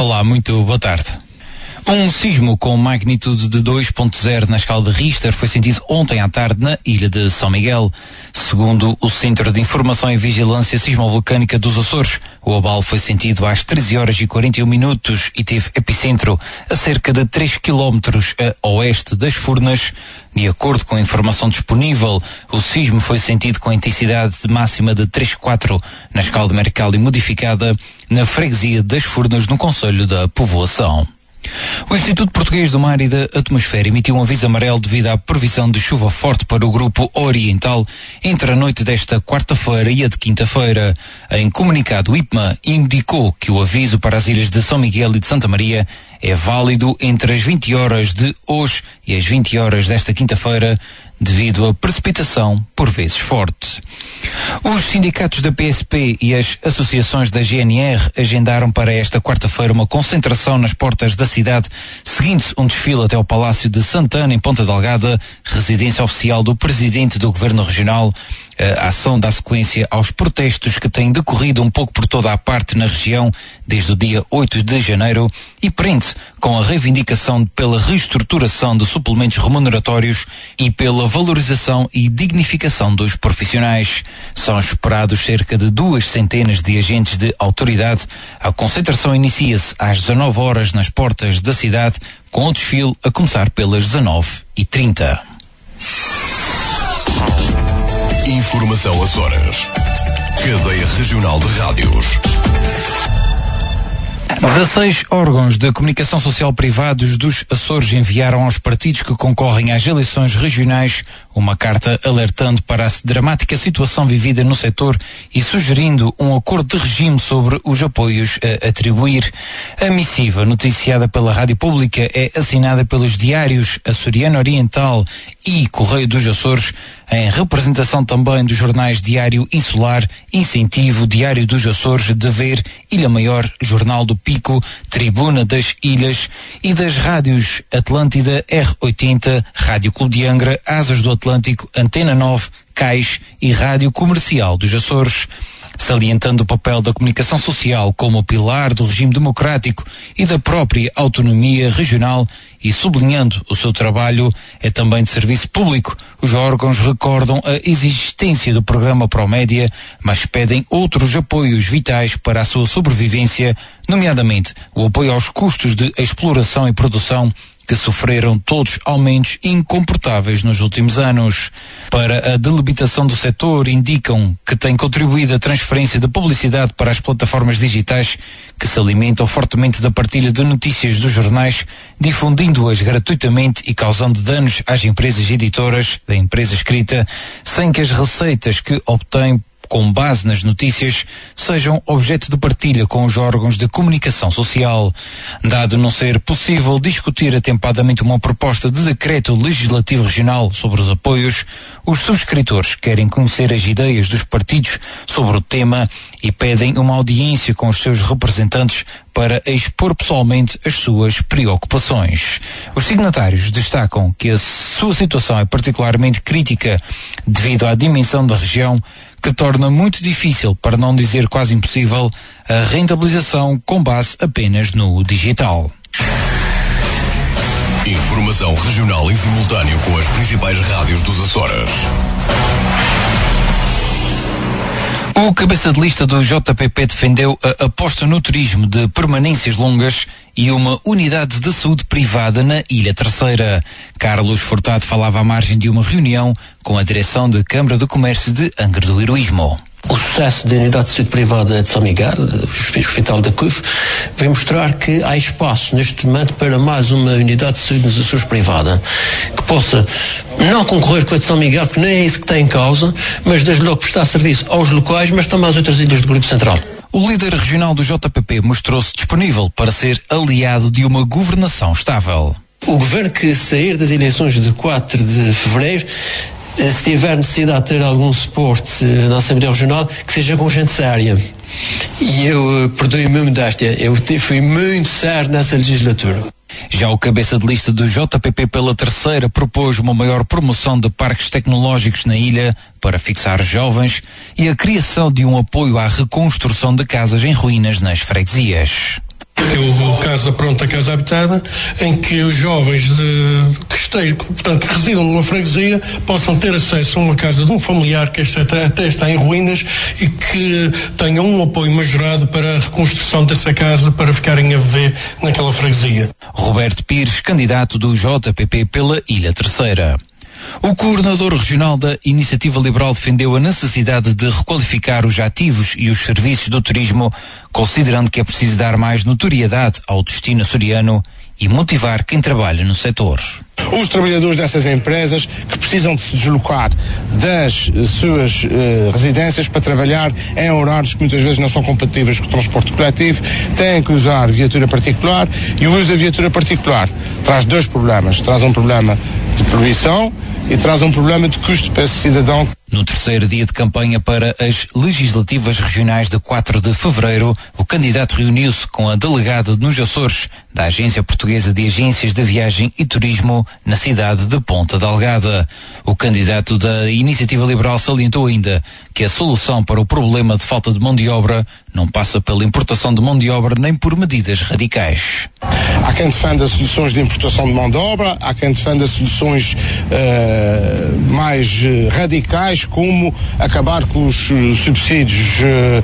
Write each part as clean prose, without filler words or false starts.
Olá, muito boa tarde. Um sismo com magnitude de 2.0 na escala de Richter foi sentido ontem à tarde na ilha de São Miguel. Segundo o Centro de Informação e Vigilância Sismovolcânica dos Açores, o abalo foi sentido às 13 horas e 41 minutos e teve epicentro a cerca de 3 quilómetros a oeste das Furnas. De acordo com a informação disponível, o sismo foi sentido com a intensidade máxima de 3,4 na escala de Mercalli modificada na freguesia das Furnas, no concelho da Povoação. O Instituto Português do Mar e da Atmosfera emitiu um aviso amarelo devido à previsão de chuva forte para o grupo oriental entre a noite desta quarta-feira e a de quinta-feira. Em comunicado, o IPMA indicou que o aviso para as ilhas de São Miguel e de Santa Maria é válido entre as 20 horas de hoje e as 20 horas desta quinta-feira, devido a precipitação por vezes forte. Os sindicatos da PSP e as associações da GNR agendaram para esta quarta-feira uma concentração nas portas da cidade, seguindo-se um desfile até ao Palácio de Santana, em Ponta Delgada, residência oficial do Presidente do Governo Regional. A ação dá sequência aos protestos que têm decorrido um pouco por toda a parte na região desde o dia 8 de janeiro e prende-se com a reivindicação pela reestruturação de suplementos remuneratórios e pela valorização e dignificação dos profissionais. São esperados cerca de 200 de agentes de autoridade. A concentração inicia-se às 19 horas nas portas da cidade, com o desfile a começar pelas 19h30. Informação Açores. Cadeia Regional de Rádios. 16 órgãos de comunicação social privados dos Açores enviaram aos partidos que concorrem às eleições regionais uma carta alertando para a dramática situação vivida no setor e sugerindo um acordo de regime sobre os apoios a atribuir. A missiva, noticiada pela Rádio Pública, é assinada pelos diários Açoriano Oriental e Correio dos Açores, em representação também dos jornais Diário Insular, Incentivo, Diário dos Açores, Dever, Ilha Maior, Jornal do Pico, Tribuna das Ilhas e das rádios Atlântida, R80, Rádio Clube de Angra, Asas do Atlântico, Antena 9, Cais e Rádio Comercial dos Açores. Salientando o papel da comunicação social como pilar do regime democrático e da própria autonomia regional e sublinhando o seu trabalho é também de serviço público, os órgãos recordam a existência do programa Promédia, mas pedem outros apoios vitais para a sua sobrevivência, nomeadamente o apoio aos custos de exploração e produção, que sofreram todos aumentos incomportáveis nos últimos anos. Para a delimitação do setor, indicam que tem contribuído a transferência de publicidade para as plataformas digitais que se alimentam fortemente da partilha de notícias dos jornais, difundindo-as gratuitamente e causando danos às empresas editoras da imprensa escrita, sem que as receitas que obtêm com base nas notícias, sejam objeto de partilha com os órgãos de comunicação social. Dado não ser possível discutir atempadamente uma proposta de decreto legislativo regional sobre os apoios, os subscritores querem conhecer as ideias dos partidos sobre o tema e pedem uma audiência com os seus representantes para expor pessoalmente as suas preocupações. Os signatários destacam que a sua situação é particularmente crítica devido à dimensão da região, que torna muito difícil, para não dizer quase impossível, a rentabilização com base apenas no digital. Informação regional em simultâneo com as principais rádios dos Açores. O cabeça de lista do JPP defendeu a aposta no turismo de permanências longas e uma unidade de saúde privada na Ilha Terceira. Carlos Furtado falava à margem de uma reunião com a direção da Câmara de Comércio de Angra do Heroísmo. O sucesso da unidade de saúde privada de São Miguel, o Hospital da CUF, vem mostrar que há espaço neste momento para mais uma unidade de saúde nos Açores privada, que possa não concorrer com a de São Miguel, porque nem é isso que está em causa, mas desde logo prestar serviço aos locais, mas também às outras ilhas do Grupo Central. O líder regional do JPP mostrou-se disponível para ser aliado de uma governação estável. O governo que sair das eleições de 4 de fevereiro, se tiver necessidade de ter algum suporte na Assembleia Regional, que seja com gente séria. E eu, perdoe-me a modéstia, eu fui muito sério nessa legislatura. Já o cabeça de lista do JPP pela Terceira propôs uma maior promoção de parques tecnológicos na ilha para fixar jovens e a criação de um apoio à reconstrução de casas em ruínas nas freguesias. É o caso da Pronta Casa Habitada, em que os jovens que residam numa freguesia possam ter acesso a uma casa de um familiar que até está em ruínas e que tenham um apoio majorado para a reconstrução dessa casa para ficarem a viver naquela freguesia. Roberto Pires, candidato do JPP pela Ilha Terceira. O coordenador regional da Iniciativa Liberal defendeu a necessidade de requalificar os ativos e os serviços do turismo, considerando que é preciso dar mais notoriedade ao destino açoriano e motivar quem trabalha no setor. Os trabalhadores dessas empresas que precisam de se deslocar das suas residências para trabalhar em horários que muitas vezes não são compatíveis com o transporte coletivo, têm que usar viatura particular, e o uso da viatura particular traz dois problemas. Traz um problema de poluição e traz um problema de custo para esse cidadão. No terceiro dia de campanha para as legislativas regionais de 4 de fevereiro, o candidato reuniu-se com a delegada nos Açores da Agência Portuguesa de Agências de Viagem e Turismo na cidade de Ponta Delgada. O candidato da Iniciativa Liberal salientou ainda que a solução para o problema de falta de mão de obra não passa pela importação de mão de obra nem por medidas radicais. Há quem defenda soluções de importação de mão de obra, há quem defenda soluções mais radicais, como acabar com os subsídios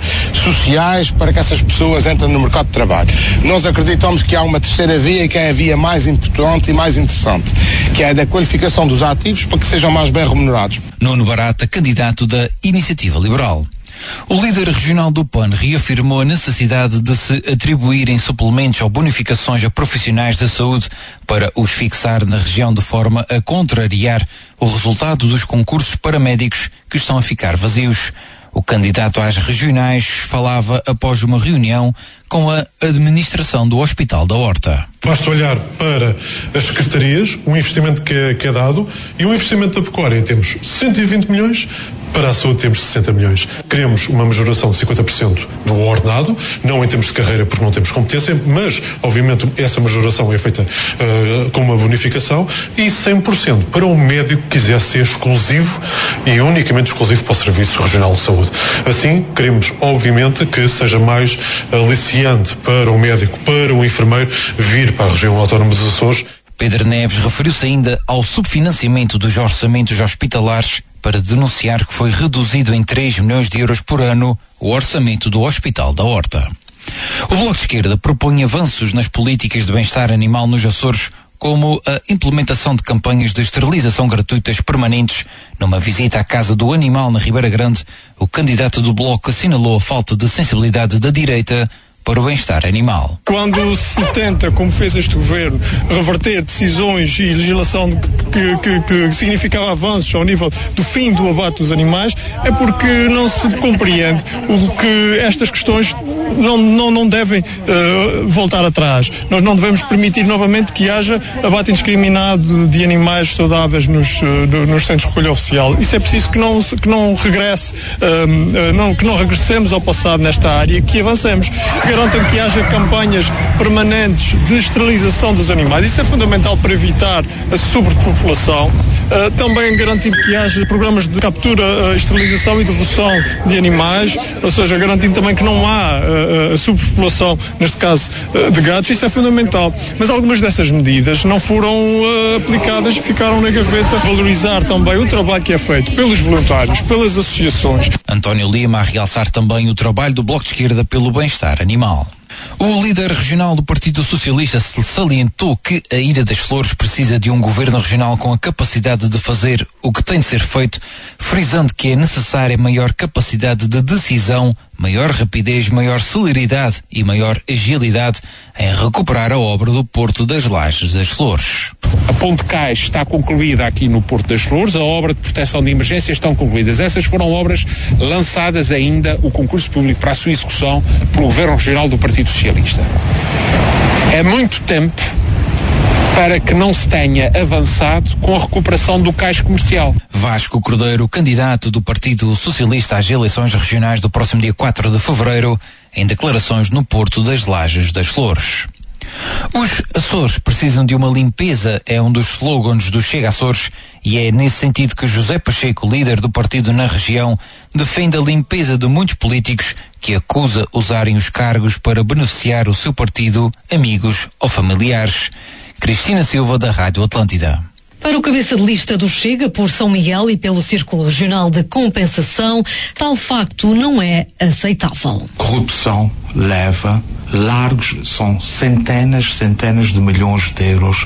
sociais para que essas pessoas entrem no mercado de trabalho. Nós acreditamos que há uma terceira via, e que é a via mais importante e mais interessante, que é a da qualificação dos ativos para que sejam mais bem remunerados. Nuno Barata, candidato da Iniciativa Liberal. O líder regional do PAN reafirmou a necessidade de se atribuírem suplementos ou bonificações a profissionais da saúde para os fixar na região de forma a contrariar o resultado dos concursos para médicos que estão a ficar vazios. O candidato às regionais falava após uma reunião com a administração do Hospital da Horta. Basta olhar para as secretarias, o investimento que é dado, e o investimento da pecuária. Temos 120 milhões, para a saúde temos 60 milhões. Queremos uma majoração de 50% do ordenado, não em termos de carreira porque não temos competência, mas obviamente essa majoração é feita com uma bonificação, e 100% para um médico que quiser ser exclusivo e unicamente exclusivo para o Serviço Regional de Saúde. Assim, queremos obviamente que seja mais aliciante para o médico, para o enfermeiro vir para a região autónoma dos Açores. Pedro Neves referiu-se ainda ao subfinanciamento dos orçamentos hospitalares para denunciar que foi reduzido em 3 milhões de euros por ano o orçamento do Hospital da Horta. O Bloco de Esquerda propõe avanços nas políticas de bem-estar animal nos Açores, como a implementação de campanhas de esterilização gratuitas permanentes. Numa visita à Casa do Animal na Ribeira Grande, o candidato do Bloco assinalou a falta de sensibilidade da direita para o bem-estar animal. Quando se tenta, como fez este governo, reverter decisões e legislação que significava avanços ao nível do fim do abate dos animais, é porque não se compreende o que estas questões não devem voltar atrás. Nós não devemos permitir novamente que haja abate indiscriminado de animais saudáveis nos centros de recolha oficial. Isso é preciso que não regresse, que não regressemos ao passado nesta área, que avancemos, que garantam que haja campanhas permanentes de esterilização dos animais. Isso é fundamental para evitar a sobrepopulação. Também garantindo que haja programas de captura, esterilização e devolução de animais, ou seja, garantindo também que não há a sobrepopulação, neste caso de gatos. Isso é fundamental. Mas algumas dessas medidas não foram aplicadas e ficaram na gaveta. Valorizar também o trabalho que é feito pelos voluntários, pelas associações. António Lima a realçar também o trabalho do Bloco de Esquerda pelo bem-estar animal. O líder regional do Partido Socialista salientou que a Ilha das Flores precisa de um governo regional com a capacidade de fazer o que tem de ser feito, frisando que é necessária maior capacidade de decisão, maior rapidez, maior celeridade e maior agilidade em recuperar a obra do Porto das Lajes das Flores. A Ponte Cais está concluída aqui no Porto das Flores, a obra de proteção de emergência estão concluídas. Essas foram obras lançadas ainda, o concurso público para a sua execução pelo Governo Regional do Partido Socialista. É muito tempo para que não se tenha avançado com a recuperação do cais comercial. Vasco Cordeiro, candidato do Partido Socialista às eleições regionais do próximo dia 4 de fevereiro, em declarações no Porto das Lajes das Flores. Os Açores precisam de uma limpeza, é um dos slogans do Chega Açores, e é nesse sentido que José Pacheco, líder do partido na região, defende a limpeza de muitos políticos que acusa usarem os cargos para beneficiar o seu partido, amigos ou familiares. Cristina Silva, da Rádio Atlântida. Para o cabeça de lista do Chega por São Miguel e pelo Círculo Regional de Compensação, tal facto não é aceitável. Corrupção leva largos, são centenas de milhões de euros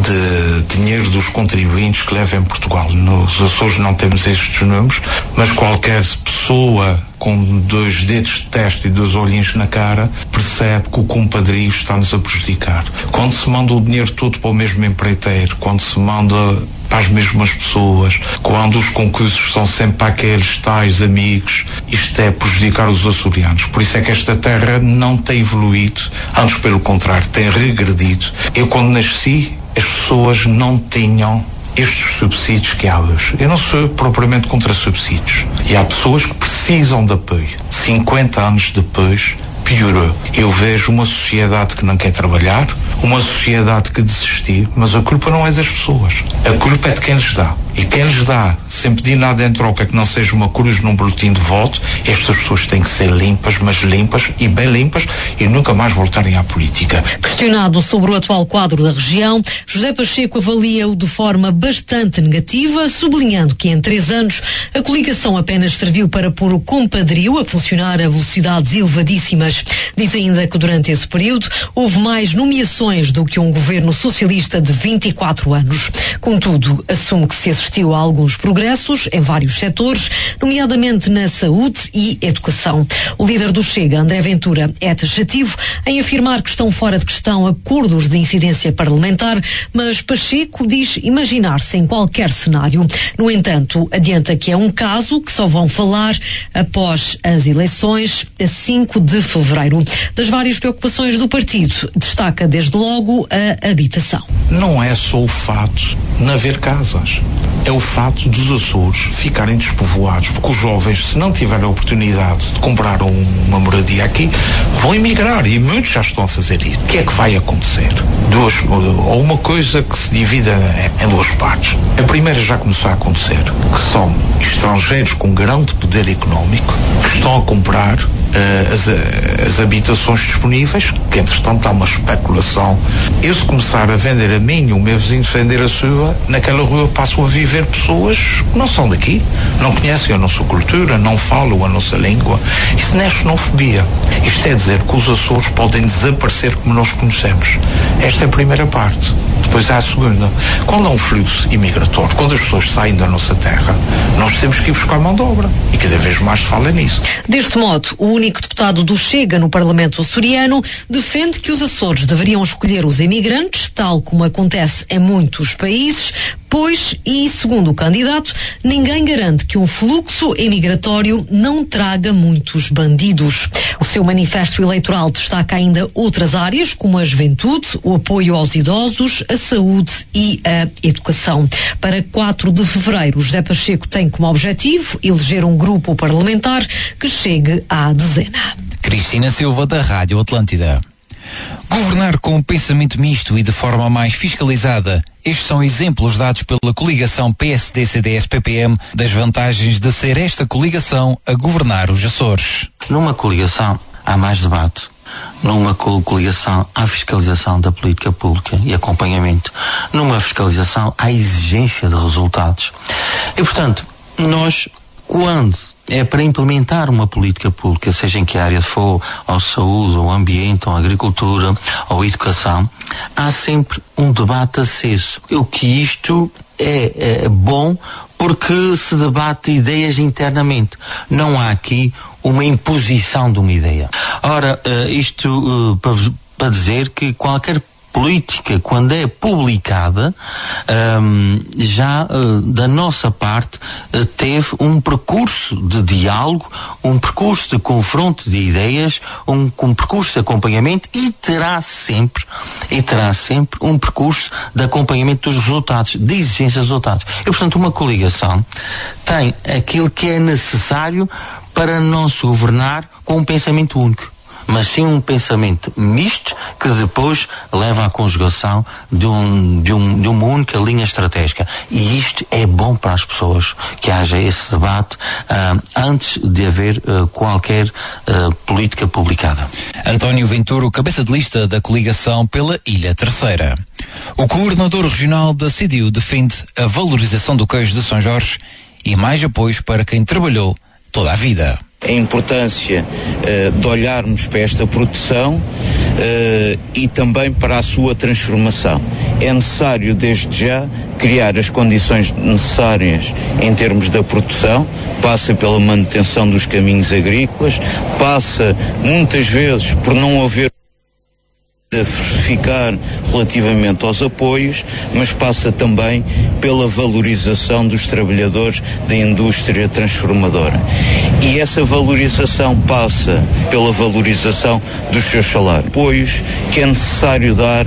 de dinheiro dos contribuintes que levam em Portugal. Nos Açores não temos estes números, mas qualquer pessoa com 2 dedos de testa e 2 olhinhos na cara percebe que o compadrio está-nos a prejudicar. Quando se manda o dinheiro todo para o mesmo empreiteiro, quando se manda para as mesmas pessoas, quando os concursos são sempre para aqueles tais amigos, isto é prejudicar os açorianos. Por isso é que esta terra não tem evoluído, antes pelo contrário, tem regredido. Eu quando nasci, as pessoas não tinham estes subsídios que há hoje. Eu não sou propriamente contra subsídios. E há pessoas que precisam de apoio. 50 anos depois, piorou. Eu vejo uma sociedade que não quer trabalhar, uma sociedade que desistiu, mas a culpa não é das pessoas. A culpa é de quem lhes dá. E quem lhes dá, sem pedir nada em troca que não seja uma cruz num boletim de voto, estas pessoas têm que ser limpas, mas limpas e bem limpas e nunca mais voltarem à política. Questionado sobre o atual quadro da região, José Pacheco avalia-o de forma bastante negativa, sublinhando que em 3 anos a coligação apenas serviu para pôr o compadrio a funcionar a velocidades elevadíssimas. Diz ainda que durante esse período houve mais nomeações do que um governo socialista de 24 anos. Contudo, assume que se assistiu a alguns progressos em vários setores, nomeadamente na saúde e educação. O líder do Chega, André Ventura, é taxativo em afirmar que estão fora de questão acordos de incidência parlamentar, mas Pacheco diz imaginar-se em qualquer cenário. No entanto, adianta que é um caso que só vão falar após as eleições, a 5 de fevereiro. Das várias preocupações do partido, destaca desde logo a habitação. Não é só o fato de não haver casas. É o fato dos Açores ficarem despovoados, porque os jovens, se não tiverem a oportunidade de comprar uma moradia aqui, vão emigrar, e muitos já estão a fazer isso. O que é que vai acontecer? Ou uma coisa que se divide em 2 partes. A primeira já começou a acontecer, que são estrangeiros com grande poder económico que estão a comprar as habitações disponíveis, que entretanto há uma especulação. Eu, se começar a vender a minha, o meu vizinho vender a sua, naquela rua passam a viver pessoas que não são daqui, não conhecem a nossa cultura, não falam a nossa língua. Isso não é xenofobia. Isto é dizer que os Açores podem desaparecer como nós conhecemos. Esta é a primeira parte. Depois há a segunda. Quando há um fluxo imigratório, quando as pessoas saem da nossa terra, nós temos que ir buscar mão de obra. E cada vez mais se fala nisso. Deste modo, o único deputado do Chega no Parlamento açoriano defende que os Açores deveriam escolher os imigrantes, tal como acontece em muitos países, pois, e segundo o candidato, ninguém garante que um fluxo imigratório não traga muitos bandidos. O seu manifesto eleitoral destaca ainda outras áreas, como a juventude, o apoio aos idosos, a saúde e a educação. Para 4 de fevereiro, José Pacheco tem como objetivo eleger um grupo parlamentar que chegue à dezena. Cristina Silva, da Rádio Atlântida. Governar com um pensamento misto e de forma mais fiscalizada. Estes são exemplos dados pela coligação PSD-CDS-PPM das vantagens de ser esta coligação a governar os Açores. Numa coligação há mais debate. Numa coligação há fiscalização da política pública e acompanhamento. Numa fiscalização há exigência de resultados. E, portanto, nós, quando é para implementar uma política pública, seja em que área for, ou saúde, ou ambiente, ou agricultura, ou educação, há sempre um debate aceso. O que isto é bom porque se debate ideias internamente. Não há aqui uma imposição de uma ideia. Ora, isto para dizer que qualquer política, quando é publicada, já da nossa parte teve um percurso de diálogo, um percurso de confronto de ideias, um percurso de acompanhamento e terá sempre um percurso de acompanhamento dos resultados, de exigência dos resultados. E, portanto, uma coligação tem aquilo que é necessário para não se governar com um pensamento único. mas sim um pensamento misto que depois leva à conjugação de uma única linha estratégica. E isto é bom para as pessoas, que haja esse debate antes de haver qualquer política publicada. António Venturo, cabeça de lista da coligação pela Ilha Terceira. O coordenador regional da CDU defende a valorização do queijo de São Jorge e mais apoios para quem trabalhou toda a vida. A importância de olharmos para esta produção e também para a sua transformação. É necessário, desde já, criar as condições necessárias em termos da produção, passa pela manutenção dos caminhos agrícolas, passa muitas vezes por não haver a verificar relativamente aos apoios, mas passa também pela valorização dos trabalhadores da indústria transformadora. E essa valorização passa pela valorização dos seus salários. Apoios que é necessário dar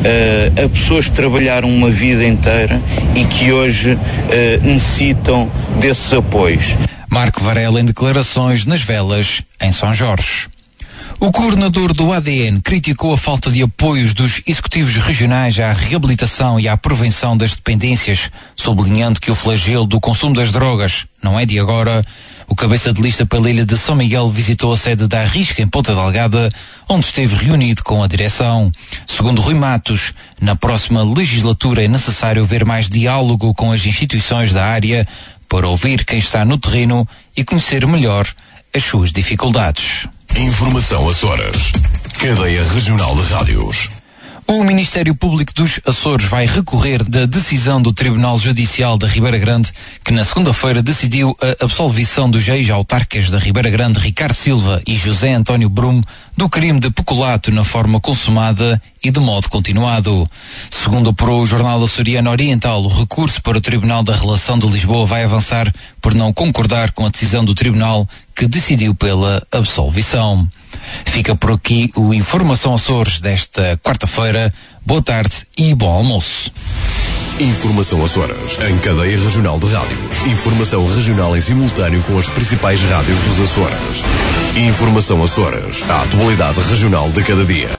a pessoas que trabalharam uma vida inteira e que hoje necessitam desses apoios. Marco Varela em declarações nas velas em São Jorge. O coordenador do ADN criticou a falta de apoios dos executivos regionais à reabilitação e à prevenção das dependências, sublinhando que o flagelo do consumo das drogas não é de agora. O cabeça de lista pela ilha de São Miguel visitou a sede da Arrisca, em Ponta Delgada, onde esteve reunido com a direção. Segundo Rui Matos, na próxima legislatura é necessário ver mais diálogo com as instituições da área para ouvir quem está no terreno e conhecer melhor as suas dificuldades. Informação Açores. Cadeia Regional de Rádios. O Ministério Público dos Açores vai recorrer da decisão do Tribunal Judicial da Ribeira Grande, que na segunda-feira decidiu a absolvição dos ex-autarcas da Ribeira Grande, Ricardo Silva e José António Brume, do crime de peculato na forma consumada e de modo continuado. Segundo apurou o jornal açoriano Oriental, o recurso para o Tribunal da Relação de Lisboa vai avançar por não concordar com a decisão do Tribunal, que decidiu pela absolvição. Fica por aqui o Informação Açores desta quarta-feira. Boa tarde e bom almoço. Informação Açores, em cadeia regional de rádios. Informação regional em simultâneo com as principais rádios dos Açores. Informação Açores, a atualidade regional de cada dia.